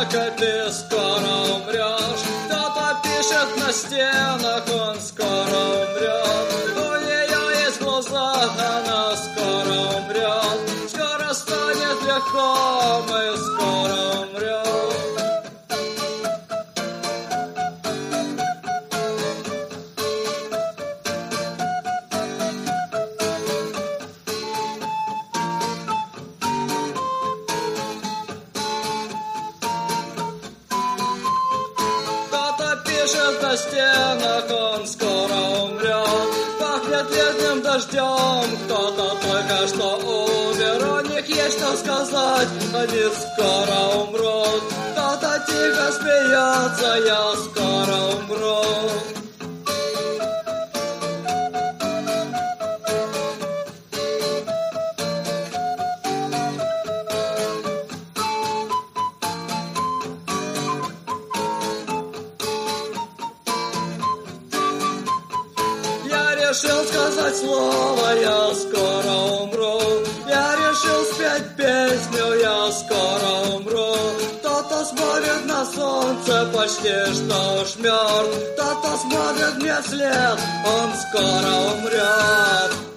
плакать, ты скоро умрешь. Кто-то пишет на стенах, он скоро умрет. У нее есть глаза, она скоро умрет. Скоро станет легко, мы скоро умрем. Пишет на стенах, он скоро умрет. Пахнет летним дождем, кто-то только что умер. У них есть что сказать, они скоро умрут. Кто-то тихо смеется, я скоро умру. Решил сказать слово, я скоро умру. Я решил спеть песню, я скоро умру. Кто-то смотрит на солнце, почти что уж мертв. Кто-то смотрит мне вслед, он скоро умрет.